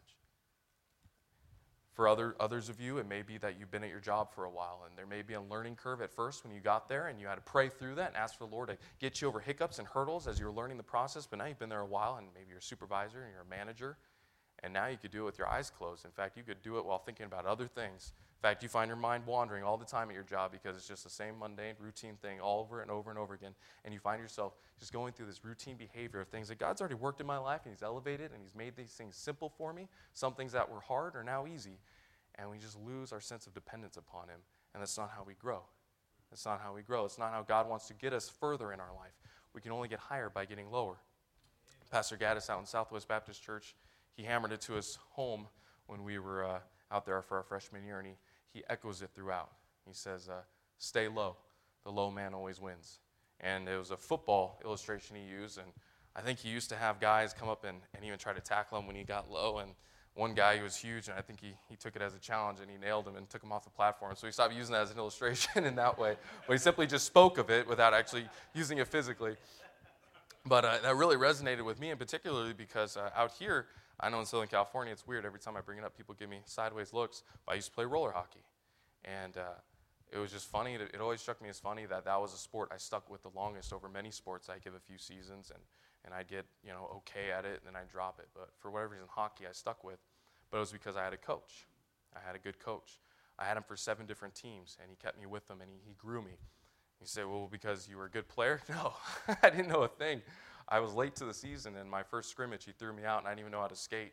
For other others of you, it may be that you've been at your job for a while, and there may be a learning curve at first when you got there, and you had to pray through that and ask for the Lord to get you over hiccups and hurdles as you were learning the process. But now you've been there a while, and maybe you're a supervisor and you're a manager, and now you could do it with your eyes closed. In fact, you could do it while thinking about other things. In fact, you find your mind wandering all the time at your job because it's just the same mundane, routine thing all over and over and over again, and you find yourself just going through this routine behavior of things that God's already worked in my life, and he's elevated, and he's made these things simple for me. Some things that were hard are now easy. And we just lose our sense of dependence upon him. And that's not how we grow. That's not how we grow. It's not how God wants to get us further in our life. We can only get higher by getting lower. Pastor Gaddis out in Southwest Baptist Church, he hammered it to us home when we were uh, out there for our freshman year, and he, he echoes it throughout. He says, uh, stay low. The low man always wins. And it was a football illustration he used, and I think he used to have guys come up and, and even try to tackle him when he got low, and one guy, he was huge, and I think he, he took it as a challenge, and he nailed him and took him off the platform. So he stopped using that as an illustration in that way. But he simply just spoke of it without actually using it physically. But uh, that really resonated with me, and particularly because uh, out here, I know in Southern California, it's weird. Every time I bring it up, people give me sideways looks. But I used to play roller hockey. And uh, it was just funny. It, it always struck me as funny that that was a sport I stuck with the longest over many sports. I'd give a few seasons, and and I'd get, you know, okay at it, and then I'd drop it. But for whatever reason, hockey I stuck with. But it was because I had a coach. I had a good coach. I had him for seven different teams, and he kept me with them, and he, he grew me. He said, well, because you were a good player? No, I didn't know a thing. I was late to the season, and my first scrimmage, he threw me out, and I didn't even know how to skate.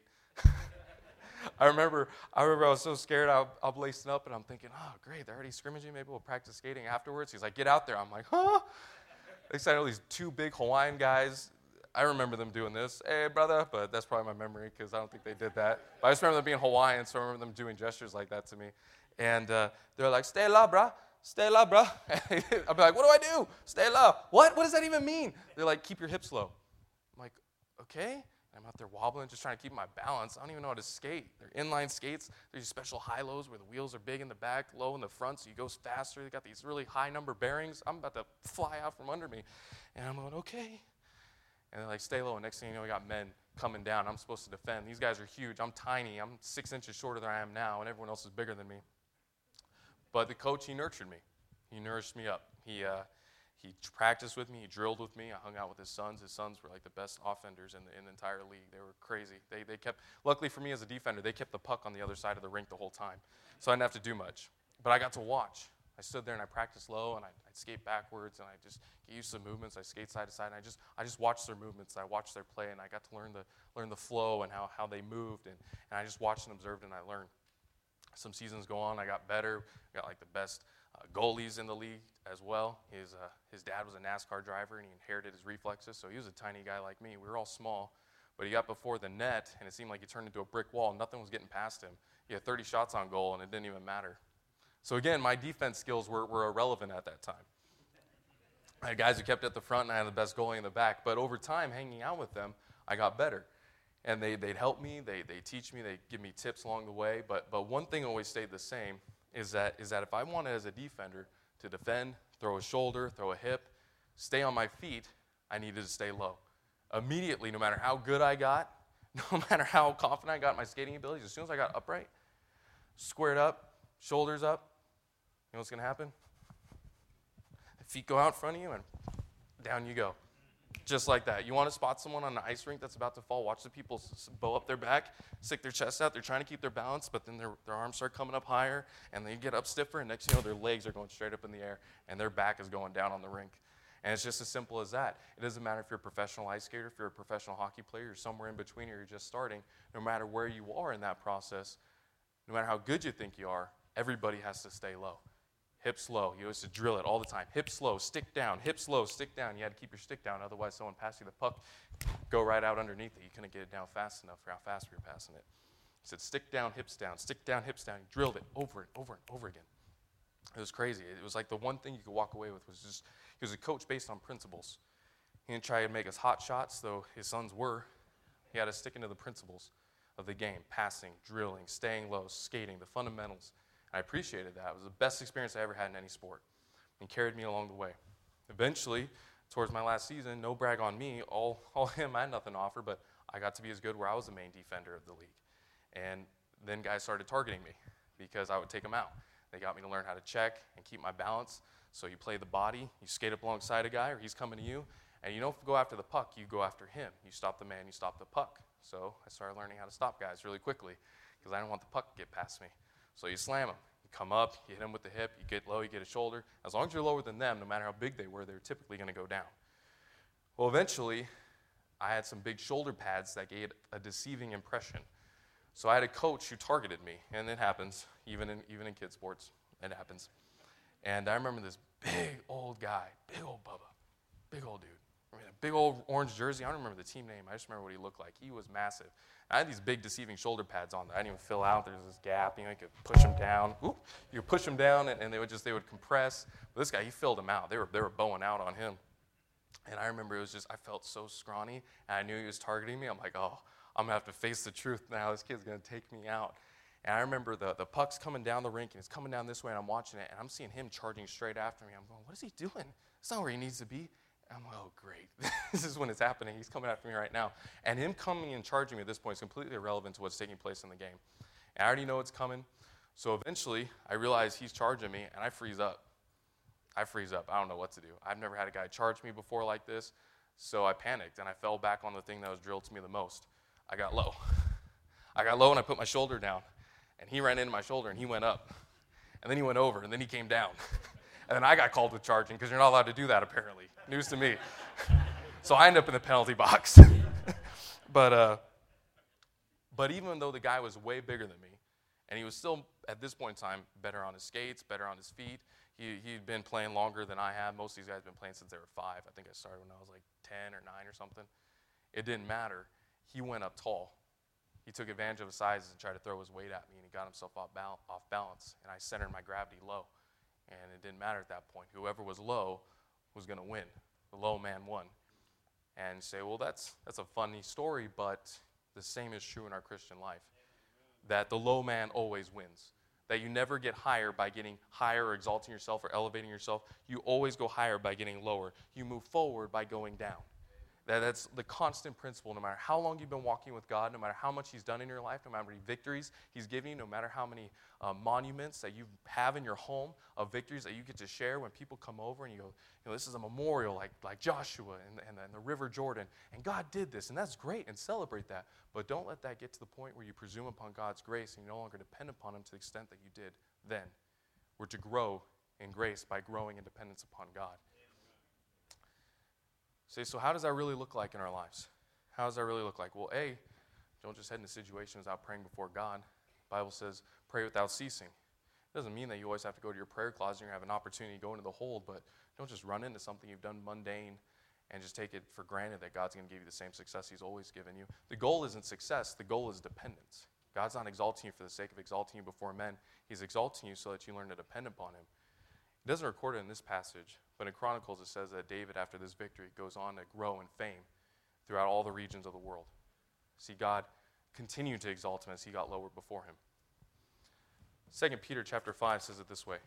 I remember I remember I was so scared, I, I'm lacing up, and I'm thinking, oh, great, they're already scrimmaging. Maybe we'll practice skating afterwards. He's like, get out there. I'm like, huh? They said all these two big Hawaiian guys. I remember them doing this, hey, brother, but that's probably my memory because I don't think they did that. But I just remember them being Hawaiian, so I remember them doing gestures like that to me. And uh, they're like, stay la, brah. Stay la, brah. I'll be like, what do I do? Stay la. What? What does that even mean? They're like, keep your hips low. I'm like, okay. I'm out there wobbling, just trying to keep my balance. I don't even know how to skate. They're inline skates. There's special high-lows where the wheels are big in the back, low in the front, so you go faster. They got these really high number bearings. I'm about to fly out from under me. And I'm going, okay. And they're like, stay low. And next thing you know, we got men coming down. I'm supposed to defend. These guys are huge. I'm tiny. I'm six inches shorter than I am now, and everyone else is bigger than me. But the coach, he nurtured me. He nourished me up. He uh, he practiced with me. He drilled with me. I hung out with his sons. His sons were like the best offenders in the, in the entire league. They were crazy. They they kept, luckily for me as a defender, they kept the puck on the other side of the rink the whole time. So I didn't have to do much. But I got to watch. I stood there and I practiced low, and I'd, I'd skate backwards, and I just get used to the movements. I skate side to side, and I just I just watched their movements. I watched their play, and I got to learn the learn the flow and how, how they moved, and, and I just watched and observed, and I learned. Some seasons go on, I got better. I got like the best uh, goalies in the league as well. His uh, his dad was a NASCAR driver, and he inherited his reflexes, so he was a tiny guy like me. We were all small, but he got before the net, and it seemed like he turned into a brick wall. Nothing was getting past him. He had thirty shots on goal, and it didn't even matter. So again, my defense skills were, were irrelevant at that time. I had guys who kept at the front, and I had the best goalie in the back. But over time, hanging out with them, I got better. And they, they'd help me, they they teach me, they give me tips along the way. But but one thing always stayed the same is that is that if I wanted as a defender to defend, throw a shoulder, throw a hip, stay on my feet, I needed to stay low. Immediately, no matter how good I got, no matter how confident I got in my skating abilities, as soon as I got upright, squared up, shoulders up, you know what's going to happen? The feet go out in front of you, and down you go. Just like that. You want to spot someone on an ice rink that's about to fall, watch the people bow up their back, stick their chest out. They're trying to keep their balance, but then their, their arms start coming up higher, and they get up stiffer, and next thing you know, their legs are going straight up in the air, and their back is going down on the rink. And it's just as simple as that. It doesn't matter if you're a professional ice skater, if you're a professional hockey player, you're somewhere in between, or you're just starting. No matter where you are in that process, no matter how good you think you are, everybody has to stay low. Hips low. You used to drill it all the time. Hips low, stick down. Hips low, stick down. You had to keep your stick down, otherwise someone passed you the puck, go right out underneath it. You couldn't get it down fast enough for how fast we were passing it. He said, stick down, hips down, stick down, hips down. He drilled it over and over and over again. It was crazy. It was like the one thing you could walk away with was just, he was a coach based on principles. He didn't try to make us hot shots, though his sons were. He had us stick into the principles of the game, passing, drilling, staying low, skating, the fundamentals. I appreciated that. It was the best experience I ever had in any sport and carried me along the way. Eventually, towards my last season, no brag on me, all, all him, I had nothing to offer, but I got to be as good where I was the main defender of the league. And then guys started targeting me because I would take them out. They got me to learn how to check and keep my balance. So you play the body, you skate up alongside a guy, or he's coming to you, and you don't go after the puck, you go after him. You stop the man, you stop the puck. So I started learning how to stop guys really quickly because I didn't want the puck to get past me. So you slam them. You come up, you hit them with the hip, you get low, you get a shoulder. As long as you're lower than them, no matter how big they were, they're typically going to go down. Well, eventually, I had some big shoulder pads that gave a deceiving impression. So I had a coach who targeted me, and it happens, even in even in kid sports, it happens. And I remember this big old guy, big old Bubba, big old dude. I mean, a big old orange jersey. I don't remember the team name. I just remember what he looked like. He was massive. I had these big deceiving shoulder pads on that I didn't even fill out. There's this gap. You know, you could push them down. Oop, you could push them down, and, and they would just they would compress. But this guy, he filled them out. They were they were bowing out on him. And I remember it was just I felt so scrawny, and I knew he was targeting me. I'm like, oh, I'm going to have to face the truth now. This kid's going to take me out. And I remember the, the puck's coming down the rink, and it's coming down this way, and I'm watching it, and I'm seeing him charging straight after me. I'm going, what is he doing? That's not where he needs to be. And I'm like, oh, great. This is when it's happening. He's coming after me right now. And him coming and charging me at this point is completely irrelevant to what's taking place in the game. And I already know it's coming. So eventually, I realize he's charging me, and I freeze up. I freeze up. I don't know what to do. I've never had a guy charge me before like this. So I panicked, and I fell back on the thing that was drilled to me the most. I got low. I got low, and I put my shoulder down. And he ran into my shoulder, and he went up. And then he went over, and then he came down. And then I got called with charging, because you're not allowed to do that, apparently. News to me. So I ended up in the penalty box. but uh, but even though the guy was way bigger than me, and he was still, at this point in time, better on his skates, better on his feet. He, he'd been playing longer than I had. Most of these guys have been playing since they were five. I think I started when I was like ten or nine or something. It didn't matter. He went up tall. He took advantage of his size and tried to throw his weight at me, and he got himself off, bal- off balance, and I centered my gravity low. And it didn't matter at that point. Whoever was low was going to win. The low man won. And you say, well, that's, that's a funny story, but the same is true in our Christian life. That the low man always wins. That you never get higher by getting higher or exalting yourself or elevating yourself. You always go higher by getting lower. You move forward by going down. That, that's the constant principle. No matter how long you've been walking with God, no matter how much he's done in your life, no matter how many victories he's given you, no matter how many uh, monuments that you have in your home of victories that you get to share when people come over and you go, you know, this is a memorial like, like Joshua and, and, and the River Jordan. And God did this, and that's great, and celebrate that. But don't let that get to the point where you presume upon God's grace and you no longer depend upon him to the extent that you did then. We're to grow in grace by growing in dependence upon God. Say, so how does that really look like in our lives? How does that really look like? Well, A, don't just head into situations without praying before God. The Bible says, pray without ceasing. It doesn't mean that you always have to go to your prayer closet and you have an opportunity to go into the hold, but don't just run into something you've done mundane and just take it for granted that God's going to give you the same success he's always given you. The goal isn't success. The goal is dependence. God's not exalting you for the sake of exalting you before men. He's exalting you so that you learn to depend upon him. It doesn't record it in this passage, but in Chronicles it says that David, after this victory, goes on to grow in fame throughout all the regions of the world. See, God continued to exalt him as he got lowered before him. Second Peter chapter five says it this way. It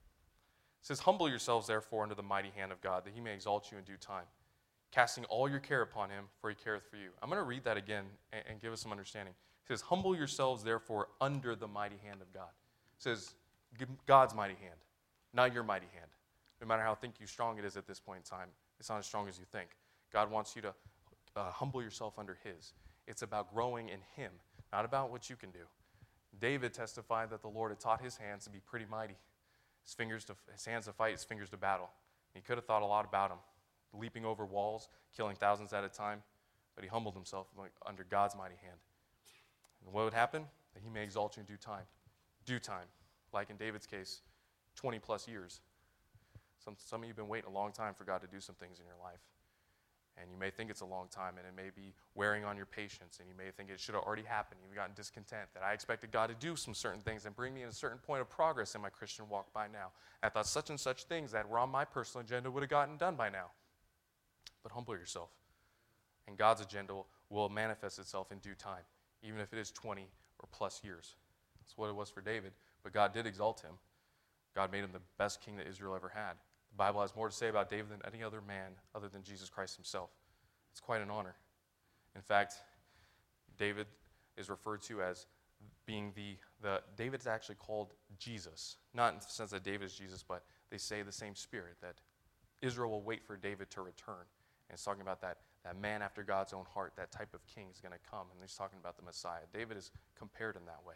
says, humble yourselves therefore under the mighty hand of God, that he may exalt you in due time, casting all your care upon him, for he careth for you. I'm going to read that again and, and give us some understanding. It says, humble yourselves therefore under the mighty hand of God. It says, God's mighty hand. Not your mighty hand. No matter how think you strong it is at this point in time, it's not as strong as you think. God wants you to uh, humble yourself under his. It's about growing in him, not about what you can do. David testified that the Lord had taught his hands to be pretty mighty. His fingers to, his hands to fight, his fingers to battle. He could have thought a lot about him, leaping over walls, killing thousands at a time, but he humbled himself under God's mighty hand. And what would happen? That he may exalt you in due time. Due time. Like in David's case, twenty plus years. Some, some of you have been waiting a long time for God to do some things in your life. And you may think it's a long time, and it may be wearing on your patience, and you may think it should have already happened. You've gotten discontent that I expected God to do some certain things and bring me in a certain point of progress in my Christian walk by now. I thought such and such things that were on my personal agenda would have gotten done by now. But humble yourself, and God's agenda will manifest itself in due time, even if it is twenty or plus years. That's what it was for David, but God did exalt him. God made him the best king that Israel ever had. The Bible has more to say about David than any other man other than Jesus Christ himself. It's quite an honor. In fact, David is referred to as being the, the David's actually called Jesus. Not in the sense that David is Jesus, but they say the same spirit, that Israel will wait for David to return. And it's talking about that, that man after God's own heart, that type of king is going to come. And he's talking about the Messiah. David is compared in that way.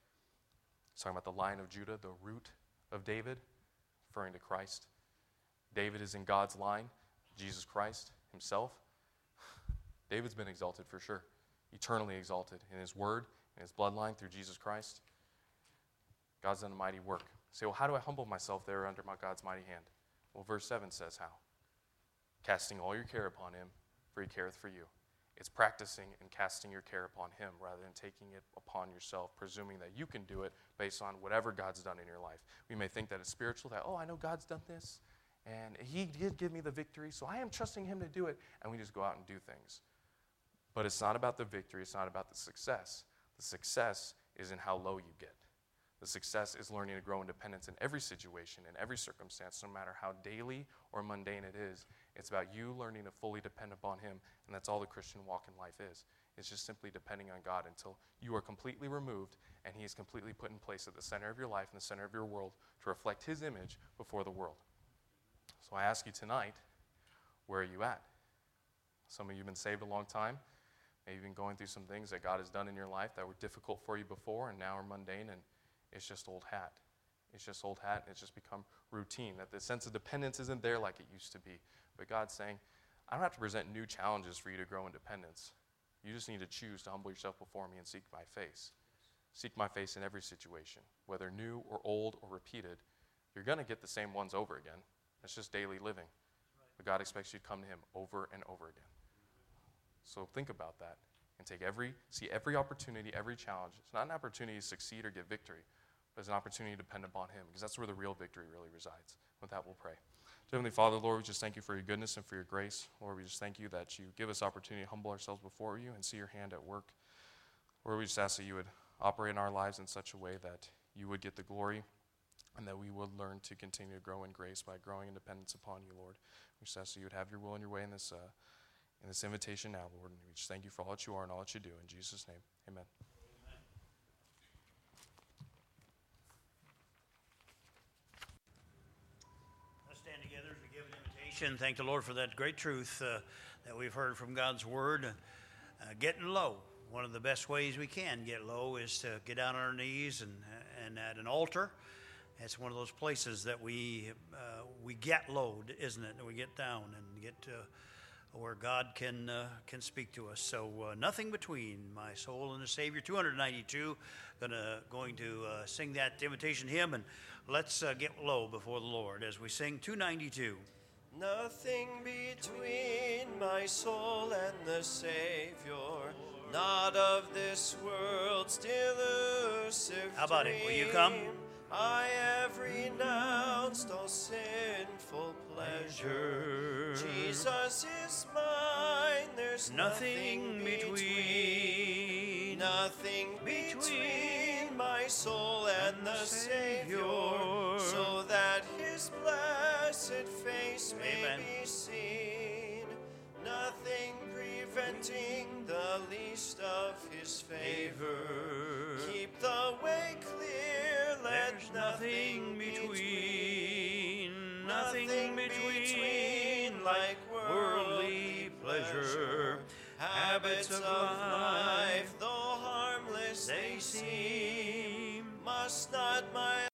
He's talking about the Lion of Judah, the root of David, referring to Christ. David is in God's line, Jesus Christ himself. David's been exalted for sure, eternally exalted in his word, in his bloodline through Jesus Christ. God's done a mighty work. Say, well, how do I humble myself there under my God's mighty hand? Well, verse seven says how. Casting all your care upon him, for he careth for you. It's practicing and casting your care upon him rather than taking it upon yourself, presuming that you can do it based on whatever God's done in your life. We may think that it's spiritual, that, oh, I know God's done this, and he did give me the victory, so I am trusting him to do it, and we just go out and do things. But it's not about the victory. It's not about the success. The success is in how low you get. The success is learning to grow in dependence in every situation, in every circumstance, no matter how daily or mundane it is. It's about you learning to fully depend upon him, and that's all the Christian walk in life is. It's just simply depending on God until you are completely removed and he is completely put in place at the center of your life and the center of your world to reflect his image before the world. So I ask you tonight, where are you at? Some of you have been saved a long time. Maybe you've been going through some things that God has done in your life that were difficult for you before and now are mundane, and it's just old hat. It's just old hat, and it's just become routine, that the sense of dependence isn't there like it used to be. But God's saying, I don't have to present new challenges for you to grow in dependence. You just need to choose to humble yourself before me and seek my face. Seek my face in every situation, whether new or old or repeated. You're going to get the same ones over again. It's just daily living. But God expects you to come to him over and over again. So think about that and take every, see every opportunity, every challenge. It's not an opportunity to succeed or get victory, but it's an opportunity to depend upon him, because that's where the real victory really resides. With that, we'll pray. Heavenly Father, Lord, we just thank you for your goodness and for your grace. Lord, we just thank you that you give us opportunity to humble ourselves before you and see your hand at work. Lord, we just ask that you would operate in our lives in such a way that you would get the glory and that we would learn to continue to grow in grace by growing in dependence upon you, Lord. We just ask that you would have your will and your way in this, uh, in this invitation now, Lord. And we just thank you for all that you are and all that you do. In Jesus' name, amen. Stand together as we give an invitation. Thank the Lord for that great truth uh, that we've heard from God's Word. Uh, getting low. One of the best ways we can get low is to get down on our knees and and at an altar. It's one of those places that we uh, we get low, isn't it? We get down and get to where God can uh, can speak to us. So uh, nothing between my soul and the Savior. two ninety-two. Gonna going to uh, sing that invitation hymn, and let's uh, get low before the Lord as we sing two ninety-two. Nothing between my soul and the Savior, not of this world's delusive How about it? Will you come? dream. I have renounced all sinful pleasure. Jesus is mine, there's Nothing nothing, between. between. Nothing between my soul and the Savior, so that his blessed face may Amen. be seen. Nothing preventing the least of his favor. Keep the way clear, let There's nothing nothing between, nothing Nothing between, like worldly pleasure, habits of life, though harmless they they seem, seem. must not my